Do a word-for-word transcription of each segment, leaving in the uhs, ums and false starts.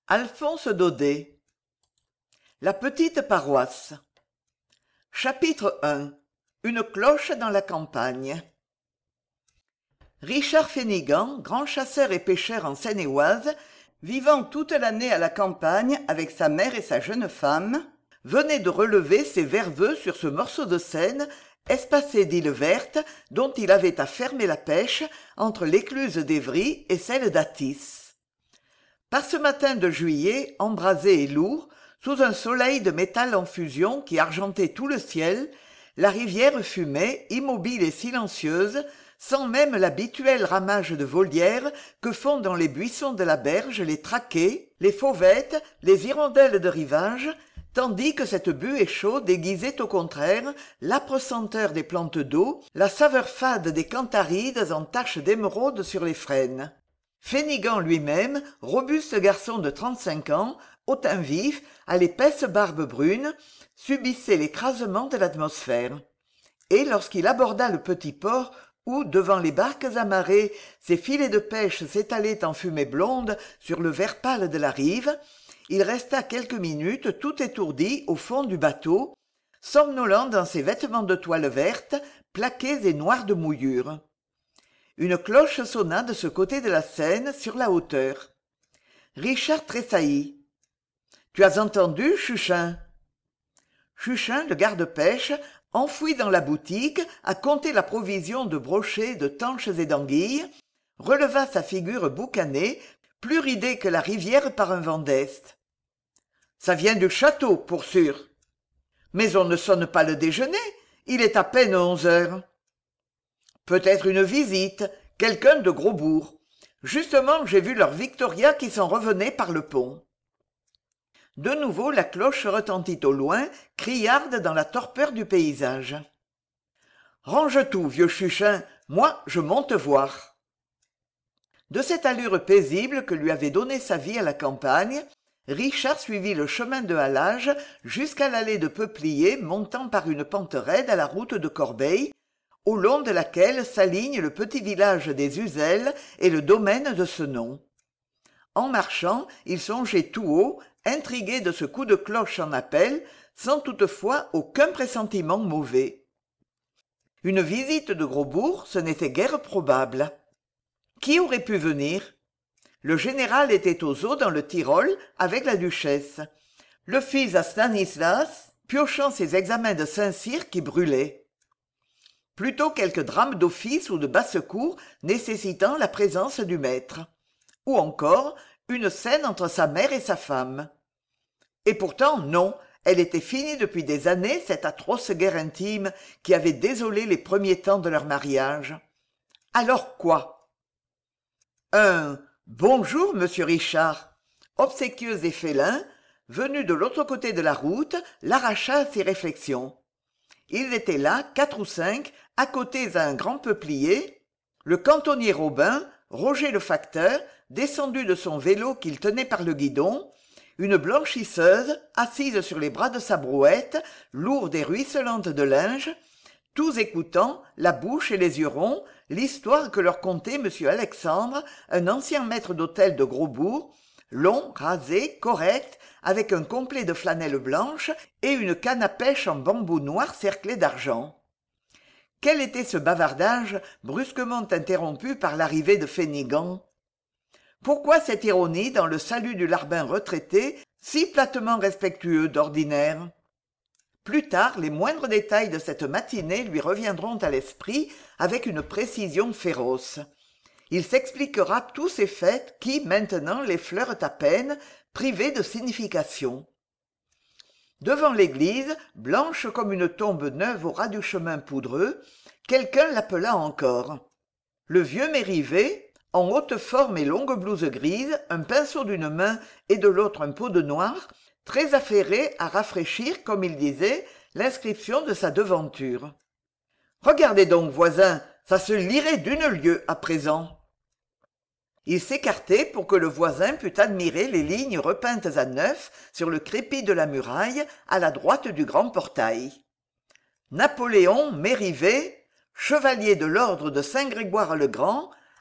Alphonse Daudet. La petite paroisse. Chapitre un. Une cloche dans la campagne. Richard Fénigan, grand chasseur et pêcheur en Seine-et-Oise, vivant toute l'année à la campagne avec sa mère et sa jeune femme, venait de relever ses verveux sur ce morceau de Seine espacé d'îles vertes dont il avait à fermer la pêche entre l'écluse d'Évry et celle d'Athis. Par ce matin de juillet, embrasé et lourd, sous un soleil de métal en fusion qui argentait tout le ciel, la rivière fumait, immobile et silencieuse, sans même l'habituel ramage de volière que font dans les buissons de la berge les traquets, les fauvettes, les hirondelles de rivage, tandis que cette buée chaude déguisait au contraire l'âpre senteur des plantes d'eau, la saveur fade des cantharides en taches d'émeraude sur les frênes. Fénigan lui-même, robuste garçon de trente-cinq ans, au teint vif, à l'épaisse barbe brune, subissait l'écrasement de l'atmosphère. Et lorsqu'il aborda le petit port où, devant les barques amarrées, ses filets de pêche s'étalaient en fumée blonde sur le vert pâle de la rive, il resta quelques minutes tout étourdi au fond du bateau, somnolent dans ses vêtements de toile verte, plaqués et noirs de mouillure. Une cloche sonna de ce côté de la Seine, sur la hauteur. Richard tressaillit. « Tu as entendu, Chuchin ?» Chuchin, le garde-pêche, enfoui dans la boutique, à compter la provision de brochets, de tanches et d'anguilles, releva sa figure boucanée, plus ridée que la rivière par un vent d'est. « Ça vient du château, pour sûr. Mais on ne sonne pas le déjeuner, il est à peine onze heures. » Peut-être une visite, quelqu'un de Grosbourg. Justement, j'ai vu leur Victoria qui s'en revenait par le pont. De nouveau, la cloche retentit au loin, criarde dans la torpeur du paysage. « Range tout, vieux Chuchin, moi je monte voir. » De cette allure paisible que lui avait donnée sa vie à la campagne, Richard suivit le chemin de halage jusqu'à l'allée de peupliers montant par une pente raide à la route de Corbeil, au long de laquelle s'alignent le petit village des Uzelles et le domaine de ce nom. En marchant, il songeait tout haut, intrigué de ce coup de cloche en appel, sans toutefois aucun pressentiment mauvais. Une visite de Grosbourg, ce n'était guère probable. Qui aurait pu venir ? Le général était aux eaux dans le Tyrol avec la duchesse. Le fils à Stanislas, piochant ses examens de Saint-Cyr qui brûlaient. Plutôt quelque drame d'office ou de basse-cour nécessitant la présence du maître. Ou encore, une scène entre sa mère et sa femme. Et pourtant, non, elle était finie depuis des années, cette atroce guerre intime qui avait désolé les premiers temps de leur mariage. Alors quoi ? Un « Bonjour, monsieur Richard », obséquieux et félin, venu de l'autre côté de la route, l'arracha à ses réflexions. Ils étaient là, quatre ou cinq, à côté à un grand peuplier, le cantonnier Robin, Roger le facteur, descendu de son vélo qu'il tenait par le guidon, une blanchisseuse, assise sur les bras de sa brouette, lourde et ruisselante de linge, tous écoutant, la bouche et les yeux ronds, l'histoire que leur contait M. Alexandre, un ancien maître d'hôtel de Grosbourg, long, rasé, correct, avec un complet de flanelle blanche et une canne à pêche en bambou noir cerclée d'argent. Quel était ce bavardage brusquement interrompu par l'arrivée de Fénigan ? Pourquoi cette ironie dans le salut du larbin retraité, si platement respectueux d'ordinaire ? Plus tard, les moindres détails de cette matinée lui reviendront à l'esprit avec une précision féroce. Il s'expliquera tous ces faits qui, maintenant, l'effleurent à peine, privés de signification. Devant l'église, blanche comme une tombe neuve au ras du chemin poudreux, quelqu'un l'appela encore. Le vieux Mérivet, en haute forme et longue blouse grise, un pinceau d'une main et de l'autre un pot de noir, très affairé à rafraîchir, comme il disait, l'inscription de sa devanture. « Regardez donc, voisin, ça se lirait d'une lieue à présent. » Il s'écartait pour que le voisin pût admirer les lignes repeintes à neuf sur le crépi de la muraille à la droite du grand portail. Napoléon Mérivet, chevalier de l'ordre de Saint-Grégoire-le-Grand,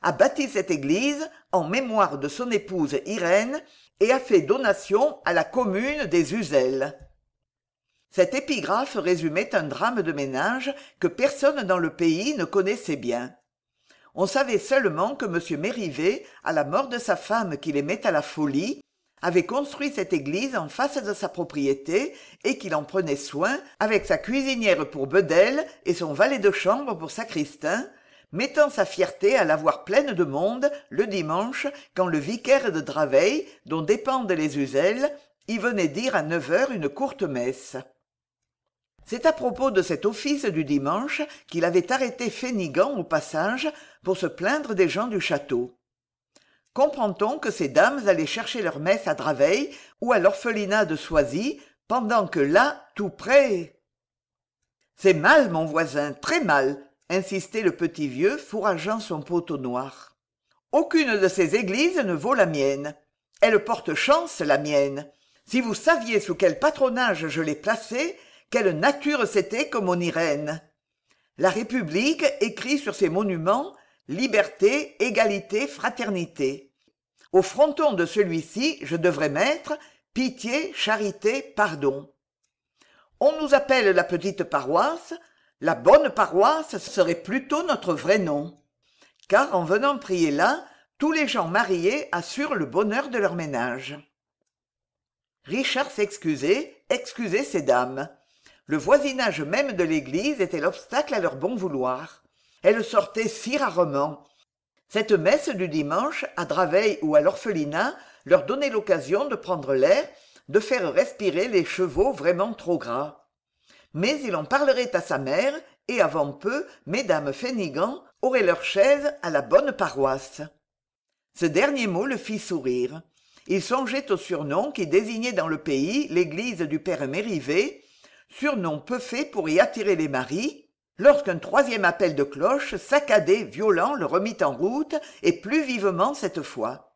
a bâti cette église en mémoire de son épouse Irène et a fait donation à la commune des Uzelles. Cette épigraphe résumait un drame de ménage que personne dans le pays ne connaissait bien. On savait seulement que M. Mérivet, à la mort de sa femme qu'il aimait à la folie, avait construit cette église en face de sa propriété et qu'il en prenait soin avec sa cuisinière pour bedelle et son valet de chambre pour sacristain, mettant sa fierté à la voir pleine de monde le dimanche quand le vicaire de Draveil, dont dépendent les Uzelles, y venait dire à neuf heures une courte messe. C'est à propos de cet office du dimanche qu'il avait arrêté Fénigan au passage pour se plaindre des gens du château. Comprend-on que ces dames allaient chercher leur messe à Draveil ou à l'orphelinat de Soisy, pendant que là, tout près... C'est mal, mon voisin, très mal, insistait le petit vieux, fourrageant son pot au noir. Aucune de ces églises ne vaut la mienne. Elle porte chance, la mienne. Si vous saviez sous quel patronage je l'ai placée, quelle nature c'était que mon Irène. La République écrit sur ses monuments liberté, égalité, fraternité. Au fronton de celui-ci, je devrais mettre pitié, charité, pardon. On nous appelle la petite paroisse, la bonne paroisse serait plutôt notre vrai nom. Car en venant prier là, tous les gens mariés assurent le bonheur de leur ménage. Richard s'excusait, excusait ces dames. Le voisinage même de l'église était l'obstacle à leur bon vouloir. Elles sortaient si rarement. Cette messe du dimanche, à Draveil ou à l'orphelinat, leur donnait l'occasion de prendre l'air, de faire respirer les chevaux vraiment trop gras. Mais il en parlerait à sa mère, et avant peu, mesdames Fénigan auraient leur chaise à la bonne paroisse. Ce dernier mot le fit sourire. Il songeait au surnom qui désignait dans le pays l'église du père Mérivet, surnom peu fait pour y attirer les maris, lorsqu'un troisième appel de cloche saccadé, violent, le remit en route, et plus vivement cette fois.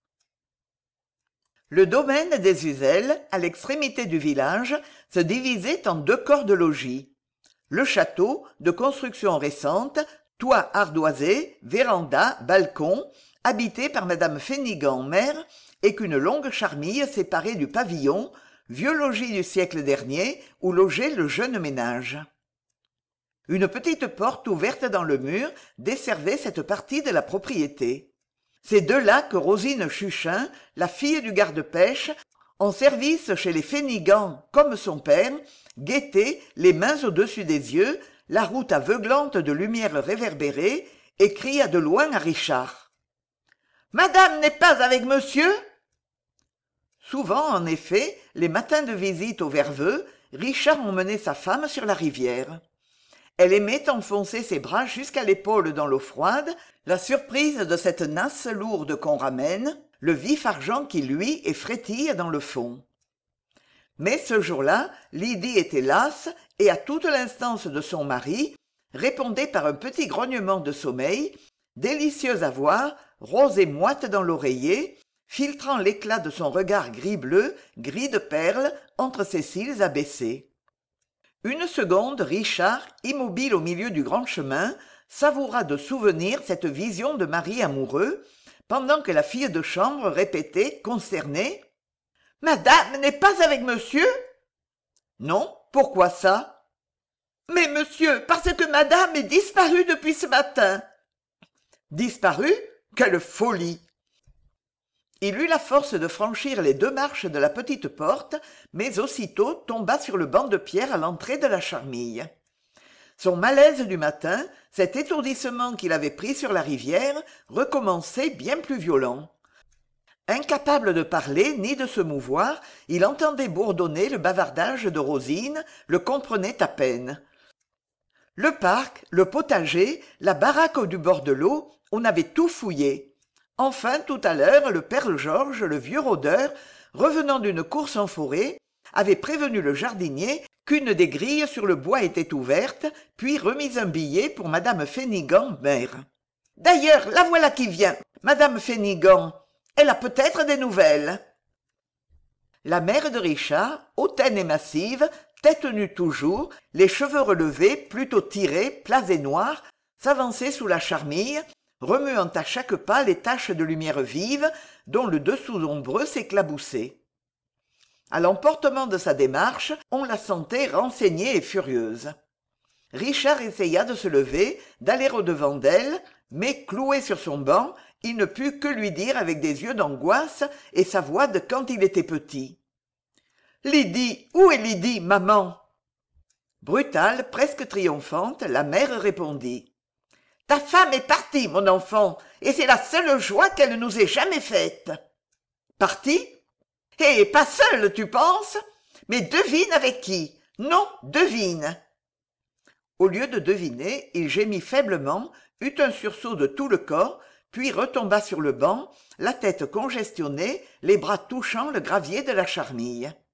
Le domaine des Uzelles, à l'extrémité du village, se divisait en deux corps de logis. Le château, de construction récente, toit ardoisé, véranda, balcon, habité par madame Fénigan, mère, et qu'une longue charmille séparait du pavillon, vieux logis du siècle dernier, où logeait le jeune ménage. Une petite porte ouverte dans le mur desservait cette partie de la propriété. C'est de là que Rosine Chuchin, la fille du garde-pêche, en service chez les Fénigan comme son père, guettait, les mains au-dessus des yeux, la route aveuglante de lumière réverbérée, et cria de loin à Richard. « Madame n'est pas avec monsieur ?» Souvent, en effet, les matins de visite au Verveux, Richard emmenait sa femme sur la rivière. Elle aimait enfoncer ses bras jusqu'à l'épaule dans l'eau froide, la surprise de cette nasse lourde qu'on ramène, le vif argent qui luit et frétille dans le fond. Mais ce jour-là, Lydie était lasse et, à toute l'instance de son mari, répondait par un petit grognement de sommeil, délicieux à voir, rose et moite dans l'oreiller, filtrant l'éclat de son regard gris-bleu, gris de perle, entre ses cils abaissés. Une seconde, Richard, immobile au milieu du grand chemin, savoura de souvenir cette vision de mari amoureux, pendant que la fille de chambre répétait, consternée, « Madame n'est pas avec monsieur ?»« Non, pourquoi ça ?»« Mais monsieur, parce que madame est disparue depuis ce matin. »« Disparue ? Quelle folie !» Il eut la force de franchir les deux marches de la petite porte, mais aussitôt tomba sur le banc de pierre à l'entrée de la charmille. Son malaise du matin, cet étourdissement qu'il avait pris sur la rivière, recommençait bien plus violent. Incapable de parler ni de se mouvoir, il entendait bourdonner le bavardage de Rosine, le comprenait à peine. Le parc, le potager, la baraque du bord de l'eau, on avait tout fouillé. Enfin, tout à l'heure, le père Georges, le vieux rôdeur, revenant d'une course en forêt, avait prévenu le jardinier qu'une des grilles sur le bois était ouverte, puis remis un billet pour madame Fénigan, mère. « D'ailleurs, la voilà qui vient, madame Fénigan. Elle a peut-être des nouvelles. » La mère de Richard, hautaine et massive, tête nue toujours, les cheveux relevés, plutôt tirés, plats et noirs, s'avançait sous la charmille, remuant à chaque pas les taches de lumière vive dont le dessous ombreux s'éclaboussait. À l'emportement de sa démarche, on la sentait renseignée et furieuse. Richard essaya de se lever, d'aller au-devant d'elle, mais cloué sur son banc, il ne put que lui dire avec des yeux d'angoisse et sa voix de quand il était petit. « Lydie, où est Lydie, maman ?» Brutale, presque triomphante, la mère répondit. « Ta femme est partie, mon enfant, et c'est la seule joie qu'elle nous ait jamais faite. »« Partie ? Eh, pas seule, tu penses ? Mais devine avec qui ? Non, devine !» Au lieu de deviner, il gémit faiblement, eut un sursaut de tout le corps, puis retomba sur le banc, la tête congestionnée, les bras touchant le gravier de la charmille.